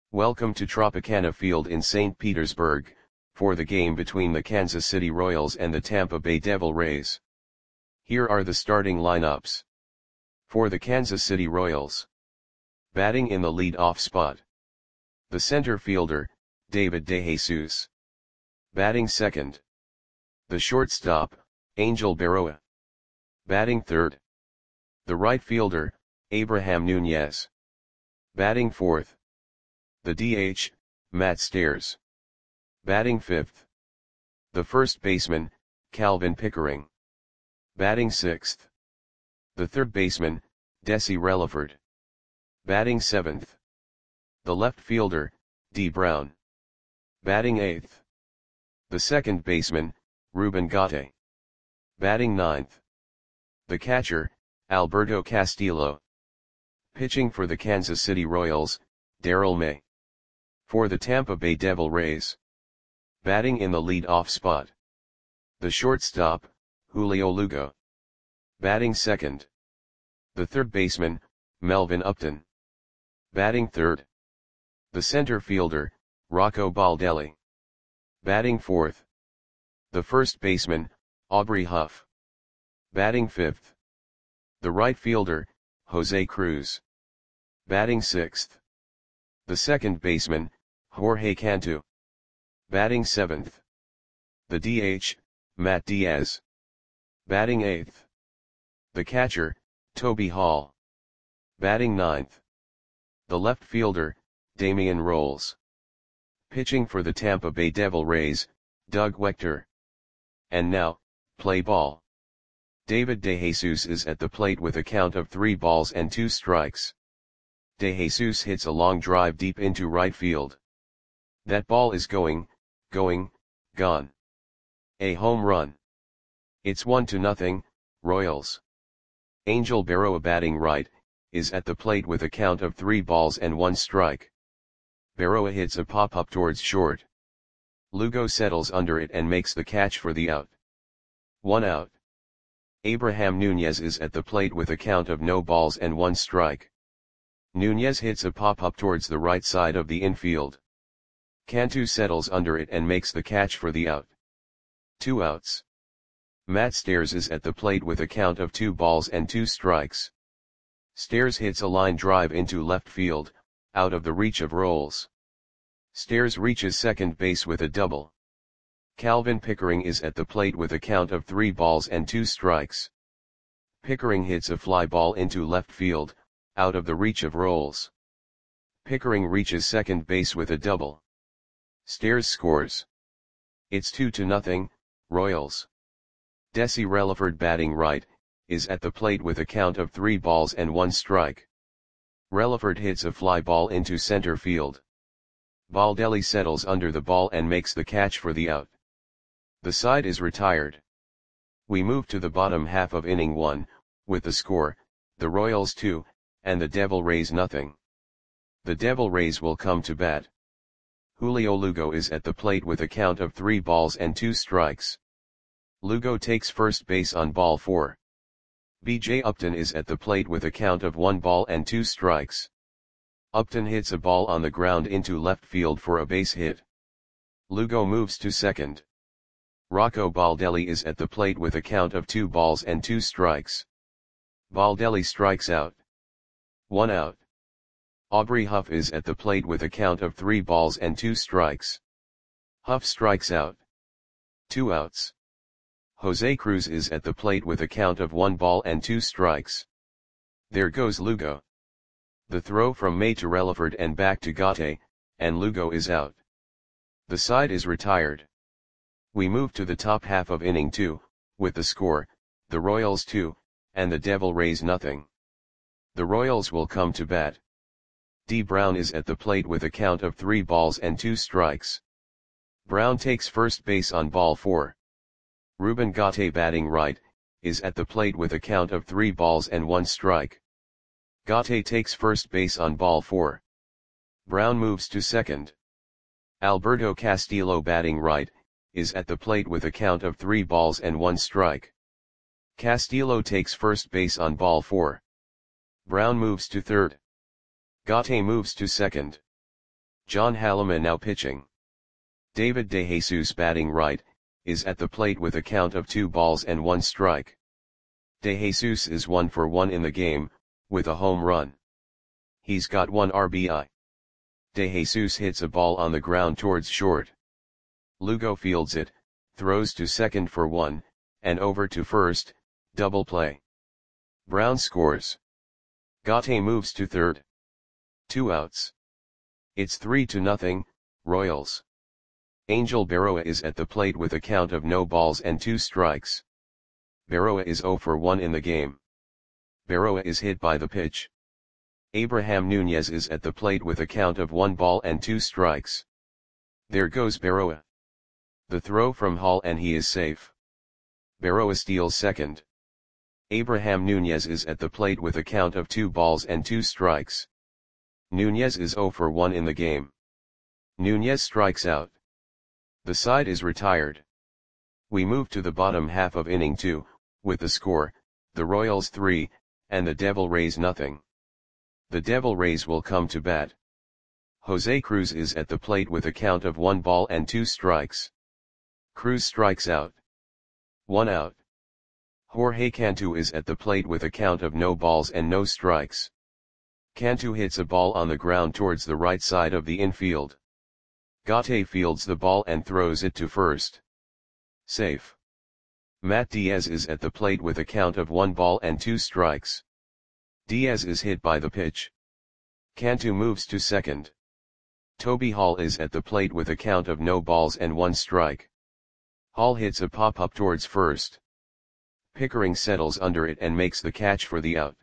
Welcome to Tropicana Field in St. Petersburg, for the game between the Kansas City Royals and the Tampa Bay Devil Rays. Here are the starting lineups. For the Kansas City Royals. Batting in the lead-off spot. The center fielder, David DeJesus. Batting second. The shortstop, Angel Berroa. Batting third. The right fielder, Abraham Nunez. Batting fourth. The DH, Matt Stairs. Batting fifth. The first baseman, Calvin Pickering. Batting sixth. The third baseman, Desi Relaford. Batting seventh. The left fielder, D. Brown. Batting eighth. The second baseman, Ruben Gatte. Batting ninth. The catcher, Alberto Castillo. Pitching for the Kansas City Royals, Darrell May. For the Tampa Bay Devil Rays. Batting in the lead-off spot. The shortstop, Julio Lugo. Batting second. The third baseman, Melvin Upton. Batting third. The center fielder, Rocco Baldelli. Batting fourth. The first baseman, Aubrey Huff. Batting fifth. The right fielder, Jose Cruz. Batting sixth. The second baseman, Jorge Cantu. Batting seventh. The DH, Matt Diaz. Batting eighth. The catcher, Toby Hall. Batting ninth. The left fielder, Damian Rolls. Pitching for the Tampa Bay Devil Rays, Doug Wechter. And now, play ball. David DeJesus is at the plate with a count of 3 balls and 2 strikes. DeJesus hits a long drive deep into right field. That ball is gone. A home run. It's 1-0, Royals. Angel Berroa batting right, is at the plate with a count of 3 balls and 1 strike. Berroa hits a pop-up towards short. Lugo settles under it and makes the catch for the out. 1 out. Abraham Nunez is at the plate with a count of no balls and 1 strike. Nunez hits a pop-up towards the right side of the infield. Cantu settles under it and makes the catch for the out. 2 outs. Matt Stairs is at the plate with a count of 2 balls and 2 strikes. Stairs hits a line drive into left field, out of the reach of Rolls. Stairs reaches second base with a double. Calvin Pickering is at the plate with a count of 3 balls and 2 strikes. Pickering hits a fly ball into left field, out of the reach of Rolls. Pickering reaches second base with a double. Stairs scores. It's 2-0, Royals. Desi Relaford batting right, is at the plate with a count of 3 balls and 1 strike. Relaford hits a fly ball into center field. Baldelli settles under the ball and makes the catch for the out. The side is retired. We move to the bottom half of inning 1, with the score, the Royals 2, and the Devil Rays nothing. The Devil Rays will come to bat. Julio Lugo is at the plate with a count of 3 balls and 2 strikes. Lugo takes first base on ball 4. B.J. Upton is at the plate with a count of 1 ball and 2 strikes. Upton hits a ball on the ground into left field for a base hit. Lugo moves to second. Rocco Baldelli is at the plate with a count of 2 balls and 2 strikes. Baldelli strikes out. 1 out. Aubrey Huff is at the plate with a count of 3 balls and 2 strikes. Huff strikes out. 2 outs. Jose Cruz is at the plate with a count of 1 ball and 2 strikes. There goes Lugo. The throw from May to Relaford and back to Gatte, and Lugo is out. The side is retired. We move to the top half of inning 2, with the score, the Royals 2, and the Devil Rays nothing. The Royals will come to bat. D. Brown is at the plate with a count of 3 balls and 2 strikes. Brown takes first base on ball 4. Ruben Gatte batting right, is at the plate with a count of 3 balls and 1 strike. Gatte takes first base on ball 4. Brown moves to second. Alberto Castillo batting right, is at the plate with a count of 3 balls and 1 strike. Castillo takes first base on ball 4. Brown moves to third. Gatte moves to second. John Halama now pitching. David DeJesus batting right, is at the plate with a count of 2 balls and 1 strike. DeJesus is 1 for 1 in the game, with a home run. He's got 1 RBI. DeJesus hits a ball on the ground towards short. Lugo fields it, throws to second for 1, and over to first, double play. Brown scores. Gate moves to third. 2 outs. It's 3-0, Royals. Angel Berroa is at the plate with a count of no balls and 2 strikes. Berroa is 0 for 1 in the game. Berroa is hit by the pitch. Abraham Nunez is at the plate with a count of 1 ball and 2 strikes. There goes Berroa. The throw from Hall and he is safe. Berroa steals second. Abraham Nunez is at the plate with a count of 2 balls and 2 strikes. Nunez is 0 for 1 in the game. Nunez strikes out. The side is retired. We move to the bottom half of inning 2, with the score, the Royals 3, and the Devil Rays nothing. The Devil Rays will come to bat. Jose Cruz is at the plate with a count of 1 ball and 2 strikes. Cruz strikes out. 1 out. Jorge Cantu is at the plate with a count of no balls and no strikes. Cantu hits a ball on the ground towards the right side of the infield. Gate fields the ball and throws it to first. Safe. Matt Diaz is at the plate with a count of 1 ball and 2 strikes. Diaz is hit by the pitch. Cantu moves to second. Toby Hall is at the plate with a count of no balls and 1 strike. Hall hits a pop-up towards first. Pickering settles under it and makes the catch for the out.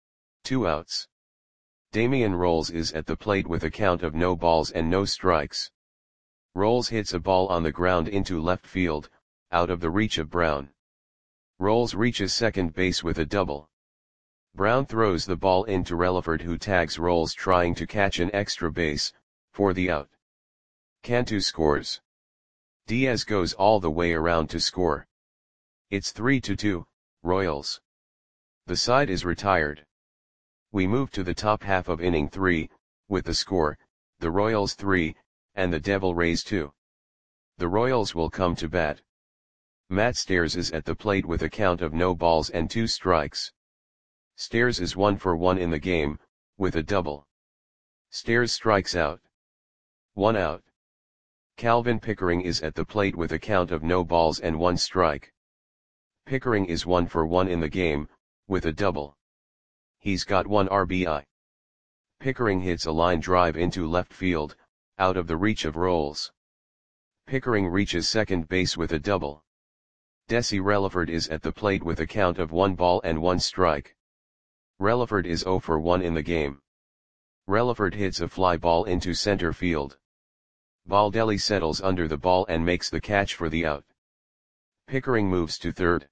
2 outs. Damian Rolls is at the plate with a count of no balls and no strikes. Rolls hits a ball on the ground into left field, out of the reach of Brown. Rolls reaches second base with a double. Brown throws the ball into Relaford, who tags Rolls trying to catch an extra base, for the out. Cantu scores. Diaz goes all the way around to score. It's 3-2, Royals. The side is retired. We move to the top half of inning 3, with the score, the Royals 3, and the Devil Rays 2. The Royals will come to bat. Matt Stairs is at the plate with a count of no balls and 2 strikes. Stairs is 1 for 1 in the game, with a double. Stairs strikes out. 1 out. Calvin Pickering is at the plate with a count of no balls and 1 strike. Pickering is 1 for 1 in the game, with a double. He's got 1 RBI. Pickering hits a line drive into left field, out of the reach of Rolls. Pickering reaches second base with a double. Desi Relaford is at the plate with a count of 1 ball and 1 strike. Relaford is 0 for 1 in the game. Relaford hits a fly ball into center field. Baldelli settles under the ball and makes the catch for the out. Pickering moves to third.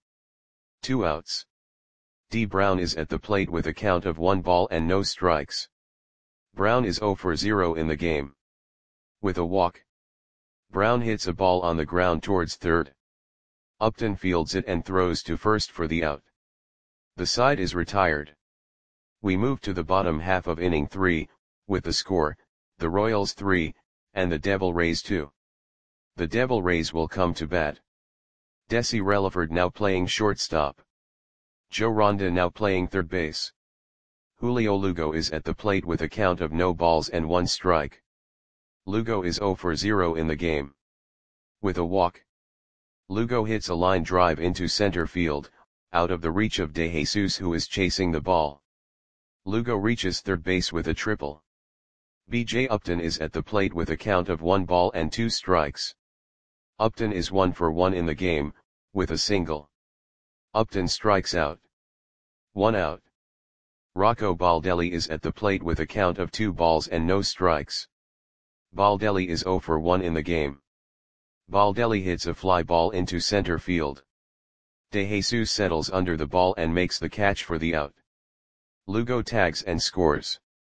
2 outs. D. Brown is at the plate with a count of 1 ball and no strikes. Brown is 0 for 0 in the game. With a walk. Brown hits a ball on the ground towards third. Upton fields it and throws to first for the out. The side is retired. We move to the bottom half of inning 3, with the score, the Royals 3, and the Devil Rays 2. The Devil Rays will come to bat. Desi Relaford now playing shortstop. Joe Ronda now playing third base. Julio Lugo is at the plate with a count of no balls and 1 strike. Lugo is 0 for 0 in the game. With a walk. Lugo hits a line drive into center field, out of the reach of DeJesus, who is chasing the ball. Lugo reaches third base with a triple. B.J. Upton is at the plate with a count of 1 ball and 2 strikes. Upton is 1 for 1 in the game, with a single. Upton strikes out. 1 out. Rocco Baldelli is at the plate with a count of 2 balls and no strikes. Baldelli is 0 for 1 in the game. Baldelli hits a fly ball into center field. DeJesus settles under the ball and makes the catch for the out. Lugo tags and scores.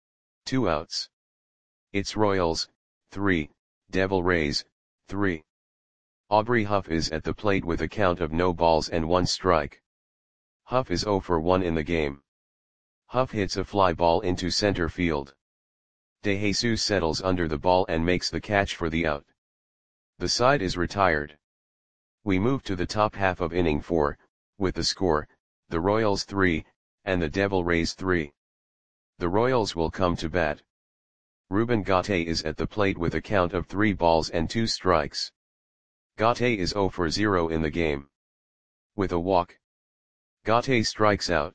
2 outs. It's Royals, 3, Devil Rays, 3. Aubrey Huff is at the plate with a count of no balls and 1 strike. Huff is 0 for 1 in the game. Huff hits a fly ball into center field. De Jesus settles under the ball and makes the catch for the out. The side is retired. We move to the top half of inning 4, with the score, the Royals 3, and the Devil Rays 3. The Royals will come to bat. Ruben Gatte is at the plate with a count of 3 balls and 2 strikes. Gatte is 0 for 0 in the game. With a walk, Gatte strikes out.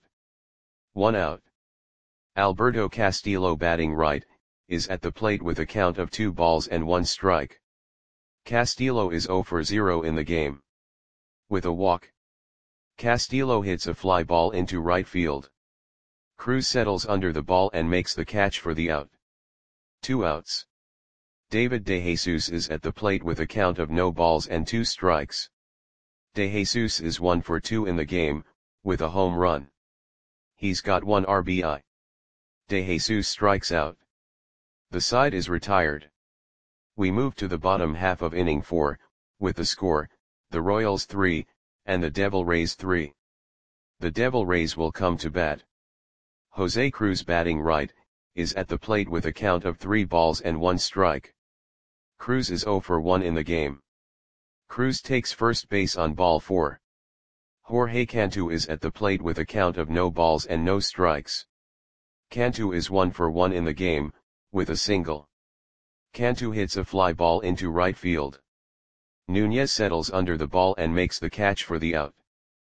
1 out. Alberto Castillo, batting right, is at the plate with a count of 2 balls and 1 strike. Castillo is 0 for 0 in the game. With a walk, Castillo hits a fly ball into right field. Cruz settles under the ball and makes the catch for the out. 2 outs. David De Jesus is at the plate with a count of no balls and 2 strikes. De Jesus is 1 for 2 in the game, with a home run. He's got 1 RBI. De Jesus strikes out. The side is retired. We move to the bottom half of inning 4, with the score, the Royals 3, and the Devil Rays 3. The Devil Rays will come to bat. Jose Cruz, batting right, is at the plate with a count of 3 balls and 1 strike. Cruz is 0 for 1 in the game. Cruz takes first base on ball 4. Jorge Cantu is at the plate with a count of no balls and no strikes. Cantu is 1 for 1 in the game, with a single. Cantu hits a fly ball into right field. Nunez settles under the ball and makes the catch for the out.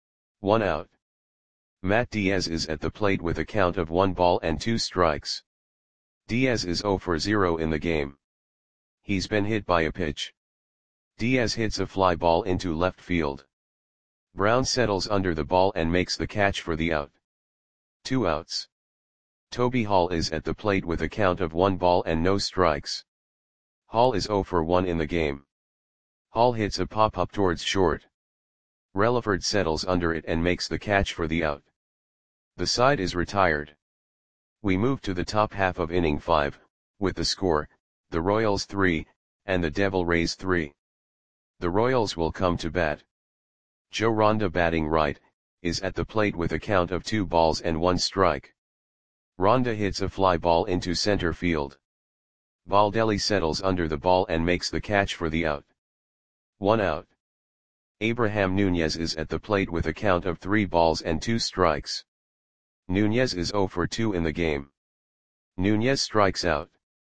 1 out. Matt Diaz is at the plate with a count of 1 ball and 2 strikes. Diaz is 0 for 0 in the game. He's been hit by a pitch. Diaz hits a fly ball into left field. Brown settles under the ball and makes the catch for the out. 2 outs. Toby Hall is at the plate with a count of 1 ball and no strikes. Hall is 0 for 1 in the game. Hall hits a pop-up towards short. Relaford settles under it and makes the catch for the out. The side is retired. We move to the top half of inning 5, with the score, the Royals 3, and the Devil Rays 3. The Royals will come to bat. Joe Ronda, batting right, is at the plate with a count of 2 balls and 1 strike. Ronda hits a fly ball into center field. Baldelli settles under the ball and makes the catch for the out. 1 out. Abraham Nunez is at the plate with a count of 3 balls and 2 strikes. Nunez is 0 for 2 in the game. Nunez strikes out.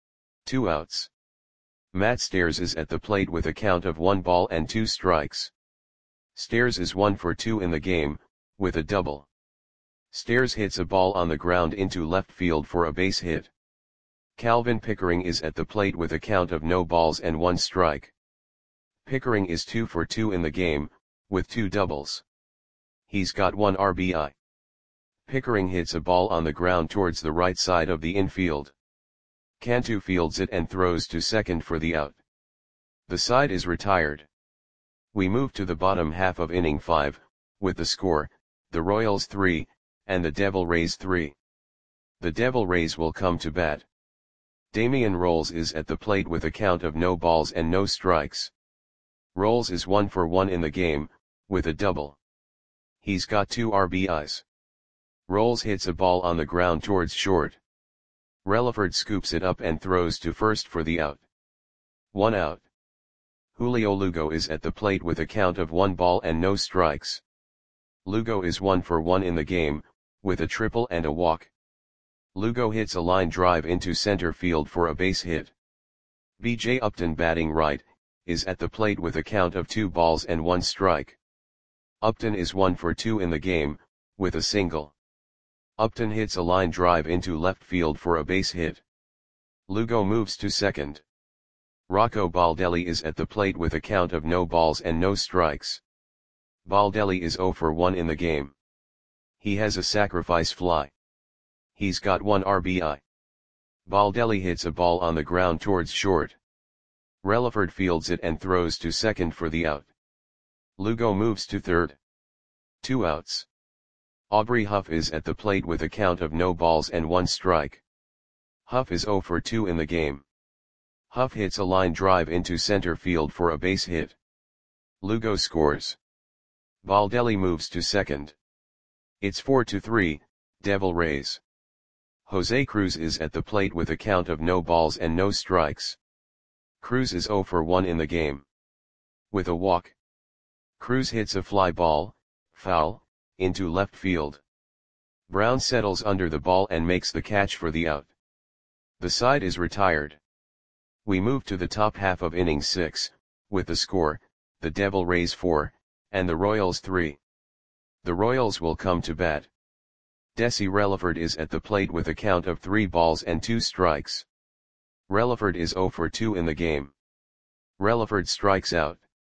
2 outs. Matt Stairs is at the plate with a count of 1 ball and 2 strikes. Stairs is 1 for 2 in the game, with a double. Stairs hits a ball on the ground into left field for a base hit. Calvin Pickering is at the plate with a count of no balls and 1 strike. Pickering is 2 for 2 in the game, with 2 doubles. He's got 1 RBI. Pickering hits a ball on the ground towards the right side of the infield. Cantu fields it and throws to second for the out. The side is retired. We move to the bottom half of inning 5, with the score, the Royals 3, and the Devil Rays 3. The Devil Rays will come to bat. Damian Rolls is at the plate with a count of no balls and no strikes. Rolls is 1 for 1 in the game, with a double. He's got 2 RBIs. Rolls hits a ball on the ground towards short. Relaford scoops it up and throws to first for the out. 1 out. Julio Lugo is at the plate with a count of 1 ball and no strikes. Lugo is 1 for 1 in the game, with a triple and a walk. Lugo hits a line drive into center field for a base hit. B.J. Upton, batting right, is at the plate with a count of 2 balls and 1 strike. Upton is 1 for 2 in the game, with a single. Upton hits a line drive into left field for a base hit. Lugo moves to second. Rocco Baldelli is at the plate with a count of no balls and no strikes. Baldelli is 0 for 1 in the game. He has a sacrifice fly. He's got 1 RBI. Baldelli hits a ball on the ground towards short. Relaford fields it and throws to second for the out. Lugo moves to third. 2 outs. Aubrey Huff is at the plate with a count of no balls and 1 strike. Huff is 0 for 2 in the game. Huff hits a line drive into center field for a base hit. Lugo scores. Baldelli moves to second. It's 4-3, Devil Rays. Jose Cruz is at the plate with a count of no balls and no strikes. Cruz is 0 for 1 in the game. With a walk, Cruz hits a fly ball, foul, into left field. Brown settles under the ball and makes the catch for the out. The side is retired. We move to the top half of inning 6, with the score, the Devil Rays 4, and the Royals 3. The Royals will come to bat. Desi Relaford is at the plate with a count of 3 balls and 2 strikes. Relaford is 0 for 2 in the game. Relaford strikes out.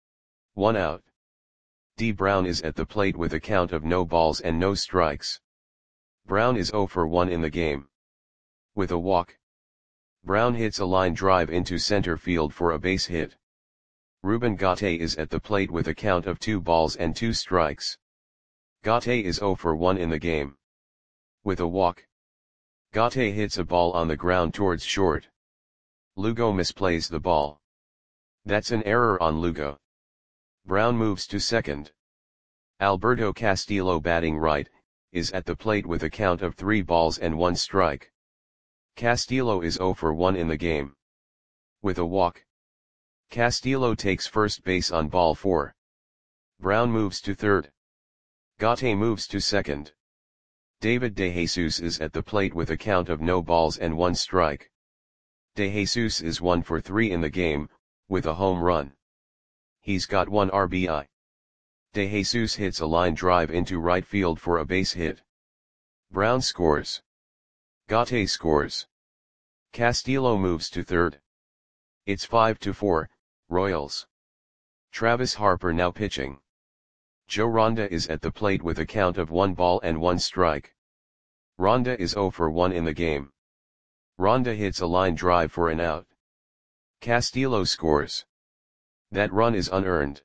1 out. D. Brown is at the plate with a count of no balls and no strikes. Brown is 0 for 1 in the game. With a walk, Brown hits a line drive into center field for a base hit. Ruben Gate is at the plate with a count of 2 balls and 2 strikes. Gate is 0 for 1 in the game. With a walk, Gate hits a ball on the ground towards short. Lugo misplays the ball. That's an error on Lugo. Brown moves to second. Alberto Castillo, batting right, is at the plate with a count of 3 balls and 1 strike. Castillo is 0 for 1 in the game. With a walk, Castillo takes first base on ball 4. Brown moves to third. Gate moves to second. David DeJesus is at the plate with a count of no balls and 1 strike. DeJesus is 1 for 3 in the game, with a home run. He's got 1 RBI. DeJesus hits a line drive into right field for a base hit. Brown scores. Gate scores. Castillo moves to third. It's 5-4, Royals. Travis Harper now pitching. Joe Ronda is at the plate with a count of 1 ball and 1 strike. Ronda is 0 for 1 in the game. Ronda hits a line drive for an out. Castillo scores. That run is unearned.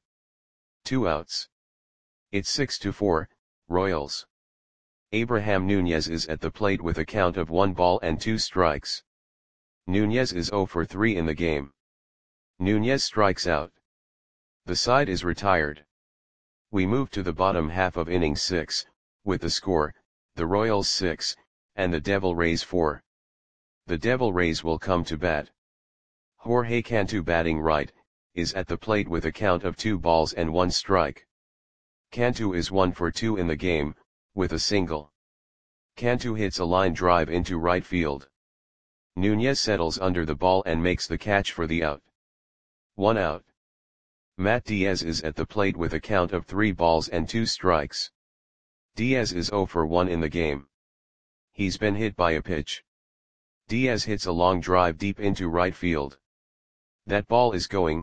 2 outs. It's 6-4, Royals. Abraham Nunez is at the plate with a count of 1 ball and 2 strikes. Nunez is 0 for 3 in the game. Nunez strikes out. The side is retired. We move to the bottom half of inning 6, with the score, the Royals 6, and the Devil Rays 4. The Devil Rays will come to bat. Jorge Cantu, batting right, is at the plate with a count of 2 balls and 1 strike. Cantu is 1 for 2 in the game, with a single. Cantu hits a line drive into right field. Nunez settles under the ball and makes the catch for the out. 1 out. Matt Diaz is at the plate with a count of 3 balls and 2 strikes. Diaz is 0 for 1 in the game. He's been hit by a pitch. Diaz hits a long drive deep into right field. That ball is gone.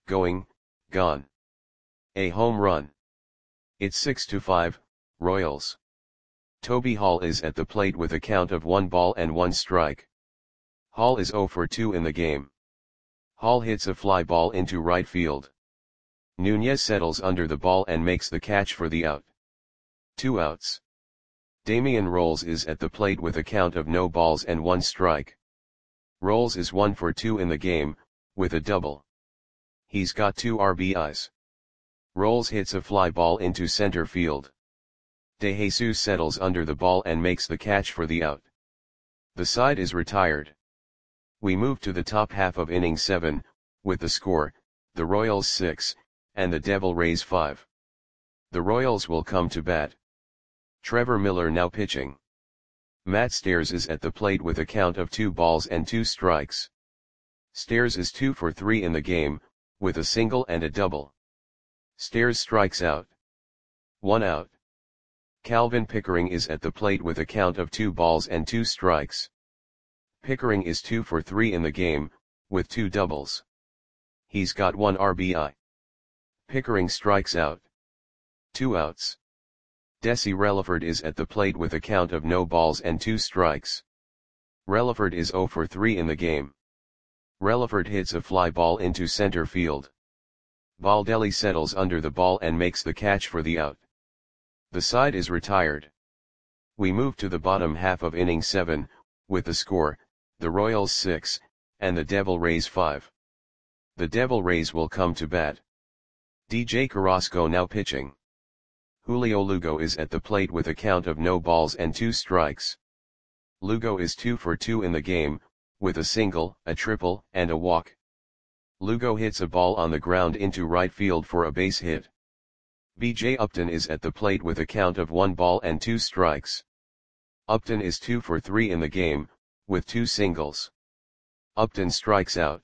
A home run. It's 6-5, Royals. Toby Hall is at the plate with a count of 1 ball and 1 strike. Hall is 0 for 2 in the game. Hall hits a fly ball into right field. Nunez settles under the ball and makes the catch for the out. 2 outs. Damian Rolls is at the plate with a count of no balls and 1 strike. Rolls is 1 for 2 in the game, with a double. He's got 2 RBIs. Rolls hits a fly ball into center field. DeJesus settles under the ball and makes the catch for the out. The side is retired. We move to the top half of inning 7, with the score, the Royals 6, and the Devil Rays 5. The Royals will come to bat. Trevor Miller now pitching. Matt Stairs is at the plate with a count of 2 balls and 2 strikes. Stairs is 2 for 3 in the game, with a single and a double. Stairs strikes out. 1 out. Calvin Pickering is at the plate with a count of 2 balls and 2 strikes. Pickering is 2 for 3 in the game, with 2 doubles. He's got 1 RBI. Pickering strikes out. 2 outs. Desi Relaford is at the plate with a count of no balls and 2 strikes. Relaford is 0 for 3 in the game. Relaford hits a fly ball into center field. Baldelli settles under the ball and makes the catch for the out. The side is retired. We move to the bottom half of inning 7, with the score, the Royals 6, and the Devil Rays 5. The Devil Rays will come to bat. DJ Carrasco now pitching. Julio Lugo is at the plate with a count of no balls and 2 strikes. Lugo is 2 for 2 in the game, with a single, a triple, and a walk. Lugo hits a ball on the ground into right field for a base hit. BJ Upton is at the plate with a count of 1 ball and 2 strikes. Upton is 2 for 3 in the game, with 2 singles. Upton strikes out.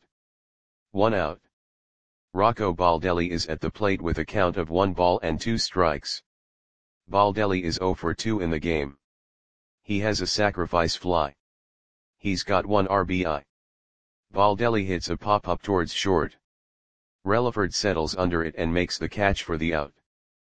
1 out. Rocco Baldelli is at the plate with a count of 1 ball and 2 strikes. Baldelli is 0 for 2 in the game. He has a sacrifice fly. He's got 1 RBI. Baldelli hits a pop-up towards short. Relaford settles under it and makes the catch for the out.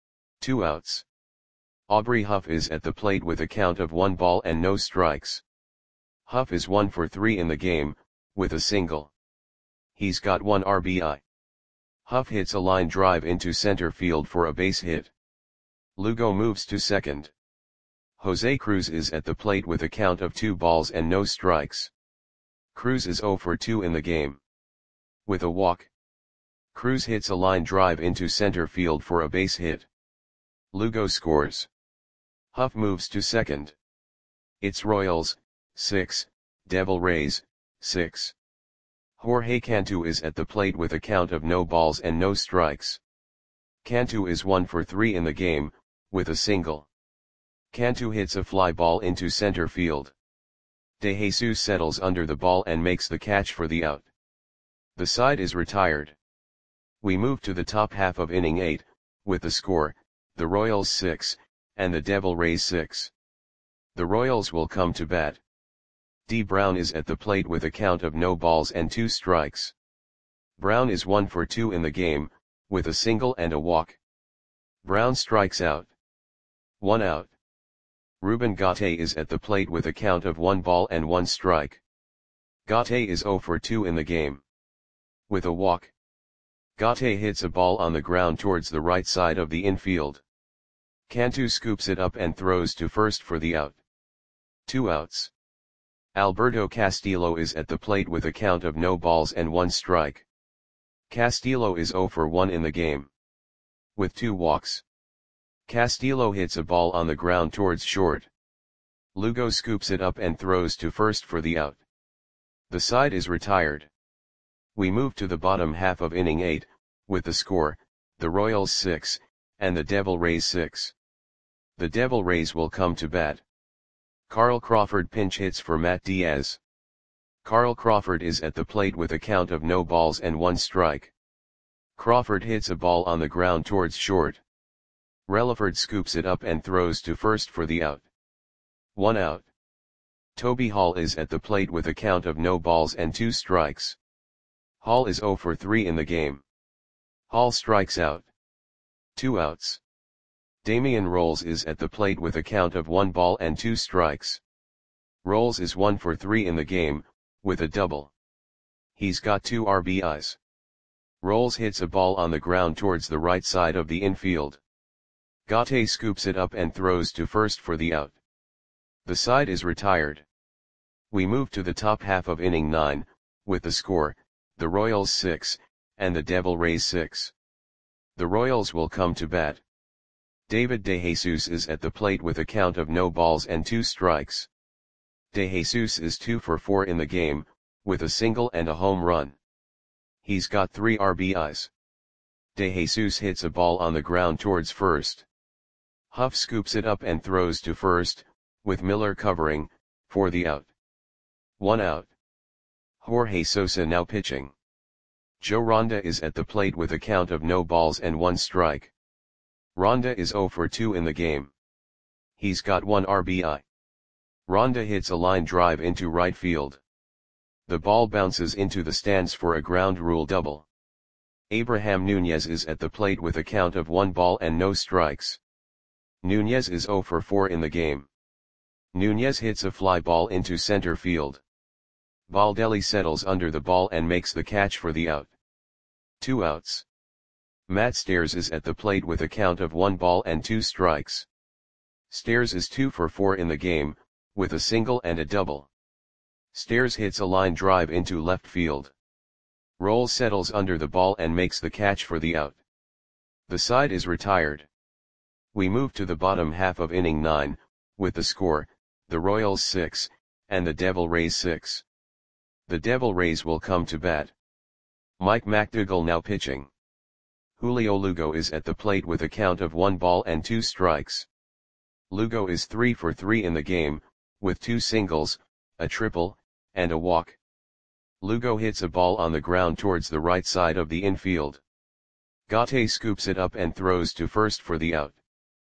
2 outs. Aubrey Huff is at the plate with a count of 1 ball and no strikes. Huff is 1 for 3 in the game, with a single. He's got 1 RBI. Huff hits a line drive into center field for a base hit. Lugo moves to second. Jose Cruz is at the plate with a count of 2 balls and no strikes. Cruz is 0 for 2 in the game. With a walk. Cruz hits a line drive into center field for a base hit. Lugo scores. Huff moves to second. It's Royals, 6, Devil Rays, 6. Jorge Cantu is at the plate with a count of no balls and no strikes. Cantu is 1 for 3 in the game, with a single. Cantu hits a fly ball into center field. De Jesus settles under the ball and makes the catch for the out. The side is retired. We move to the top half of inning 8, with the score, the Royals 6, and the Devil Rays 6. The Royals will come to bat. D. Brown is at the plate with a count of no balls and 2 strikes. Brown is 1 for 2 in the game, with a single and a walk. Brown strikes out. 1 out. Ruben Gate is at the plate with a count of 1 ball and 1 strike. Gate is 0 for 2 in the game. With a walk. Gate hits a ball on the ground towards the right side of the infield. Cantu scoops it up and throws to first for the out. 2 outs. Alberto Castillo is at the plate with a count of no balls and 1 strike. Castillo is 0 for 1 in the game. With 2 walks. Castillo hits a ball on the ground towards short. Lugo scoops it up and throws to first for the out. The side is retired. We move to the bottom half of inning 8, with the score, the Royals 6, and the Devil Rays 6. The Devil Rays will come to bat. Carl Crawford pinch hits for Matt Diaz. Carl Crawford is at the plate with a count of no balls and 1 strike. Crawford hits a ball on the ground towards short. Relaford scoops it up and throws to first for the out. 1 out. Toby Hall is at the plate with a count of no balls and 2 strikes. Hall is 0 for 3 in the game. Hall strikes out. 2 outs. Damian Rolls is at the plate with a count of 1 ball and 2 strikes. Rolls is 1 for 3 in the game, with a double. He's got 2 RBIs. Rolls hits a ball on the ground towards the right side of the infield. Gate scoops it up and throws to first for the out. The side is retired. We move to the top half of inning 9, with the score, the Royals 6, and the Devil Rays 6. The Royals will come to bat. David De Jesus is at the plate with a count of no balls and 2 strikes. De Jesus is 2 for 4 in the game, with a single and a home run. He's got 3 RBIs. De Jesus hits a ball on the ground towards first. Huff scoops it up and throws to first, with Miller covering, for the out. 1 out. Jorge Sosa now pitching. Joe Ronda is at the plate with a count of no balls and 1 strike. Ronda is 0 for 2 in the game. He's got 1 RBI. Ronda hits a line drive into right field. The ball bounces into the stands for a ground rule double. Abraham Nunez is at the plate with a count of 1 ball and no strikes. Nunez is 0 for 4 in the game. Nunez hits a fly ball into center field. Baldelli settles under the ball and makes the catch for the out. 2 outs. Matt Stairs is at the plate with a count of 1 ball and 2 strikes. Stairs is 2 for 4 in the game, with a single and a double. Stairs hits a line drive into left field. Rolls settles under the ball and makes the catch for the out. The side is retired. We move to the bottom half of inning 9, with the score, the Royals 6, and the Devil Rays 6. The Devil Rays will come to bat. Mike McDougall now pitching. Julio Lugo is at the plate with a count of 1 ball and 2 strikes. Lugo is 3 for 3 in the game, with 2 singles, a triple, and a walk. Lugo hits a ball on the ground towards the right side of the infield. Gaute scoops it up and throws to first for the out.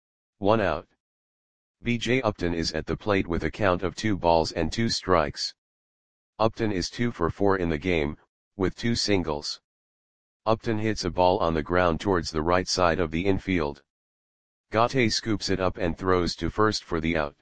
1 out. B.J. Upton is at the plate with a count of 2 balls and 2 strikes. Upton is 2 for 4 in the game, with 2 singles. Upton hits a ball on the ground towards the right side of the infield. Gaute scoops it up and throws to first for the out.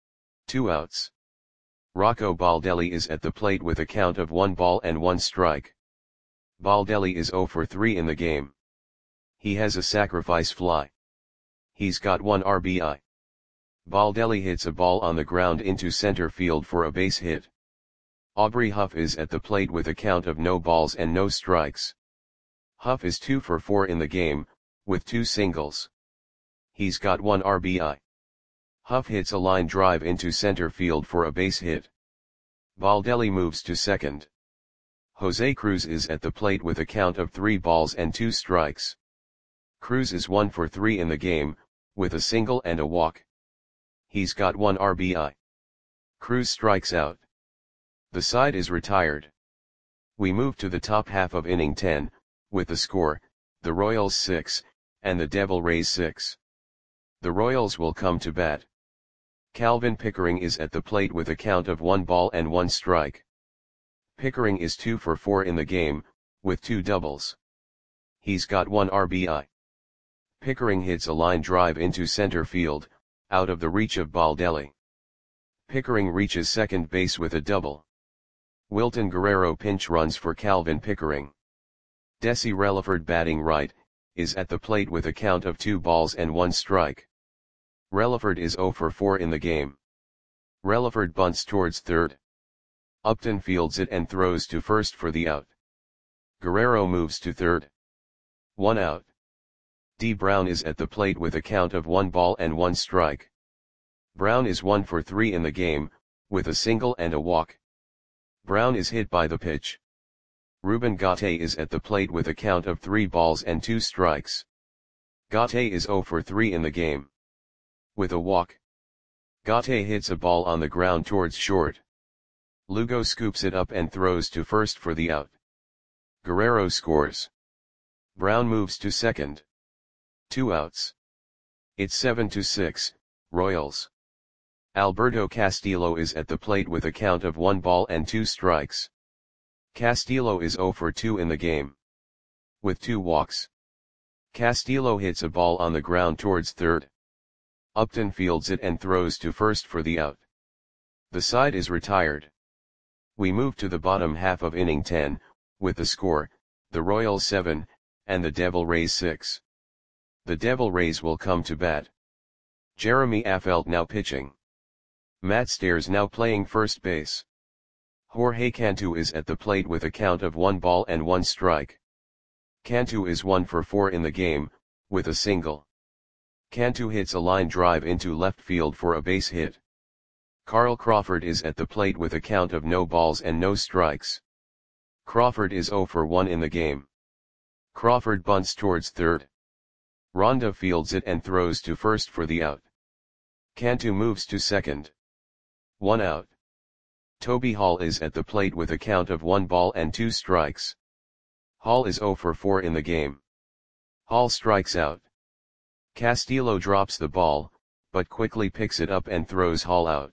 2 outs. Rocco Baldelli is at the plate with a count of 1 ball and 1 strike. Baldelli is 0 for 3 in the game. He has a sacrifice fly. He's got 1 RBI. Baldelli hits a ball on the ground into center field for a base hit. Aubrey Huff is at the plate with a count of no balls and no strikes. Huff is 2 for 4 in the game, with 2 singles. He's got 1 RBI. Huff hits a line drive into center field for a base hit. Baldelli moves to second. Jose Cruz is at the plate with a count of 3 balls and 2 strikes. Cruz is 1 for 3 in the game, with a single and a walk. He's got 1 RBI. Cruz strikes out. The side is retired. We move to the top half of inning 10, with the score, the Royals 6, and the Devil Rays 6. The Royals will come to bat. Calvin Pickering is at the plate with a count of 1 ball and 1 strike. Pickering is 2 for 4 in the game, with 2 doubles. He's got 1 RBI. Pickering hits a line drive into center field, out of the reach of Baldelli. Pickering reaches second base with a double. Wilton Guerrero pinch runs for Calvin Pickering. Desi Relaford batting right, is at the plate with a count of 2 balls and 1 strike. Relaford is 0 for 4 in the game. Relaford bunts towards third. Upton fields it and throws to first for the out. Guerrero moves to third. 1 out. D. Brown is at the plate with a count of 1 ball and 1 strike. Brown is 1 for 3 in the game, with a single and a walk. Brown is hit by the pitch. Ruben Gaute is at the plate with a count of 3 balls and 2 strikes. Gaute is 0 for 3 in the game. With a walk. Gaute hits a ball on the ground towards short. Lugo scoops it up and throws to first for the out. Guerrero scores. Brown moves to second. 2 outs. It's 7-6, Royals. Alberto Castillo is at the plate with a count of 1 ball and 2 strikes. Castillo is 0 for 2 in the game. With 2 walks. Castillo hits a ball on the ground towards third. Upton fields it and throws to first for the out. The side is retired. We move to the bottom half of inning 10, with the score, the Royals 7, and the Devil Rays 6. The Devil Rays will come to bat. Jeremy Affeldt now pitching. Matt Stairs now playing first base. Jorge Cantu is at the plate with a count of 1 ball and 1 strike. Cantu is 1 for 4 in the game, with a single. Cantu hits a line drive into left field for a base hit. Carl Crawford is at the plate with a count of no balls and no strikes. Crawford is 0 for 1 in the game. Crawford bunts towards third. Ronda fields it and throws to first for the out. Cantu moves to second. 1 out. Toby Hall is at the plate with a count of 1 ball and 2 strikes. Hall is 0 for 4 in the game. Hall strikes out. Castillo drops the ball, but quickly picks it up and throws Hall out.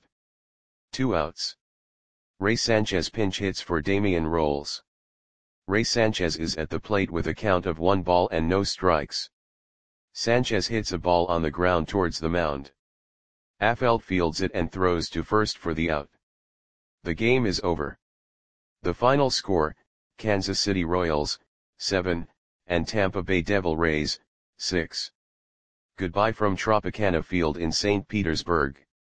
2 outs. Ray Sanchez pinch hits for Damian Rolls. Ray Sanchez is at the plate with a count of 1 ball and no strikes. Sanchez hits a ball on the ground towards the mound. Affeldt fields it and throws to first for the out. The game is over. The final score, Kansas City Royals, 7, and Tampa Bay Devil Rays, 6. Goodbye from Tropicana Field in St. Petersburg.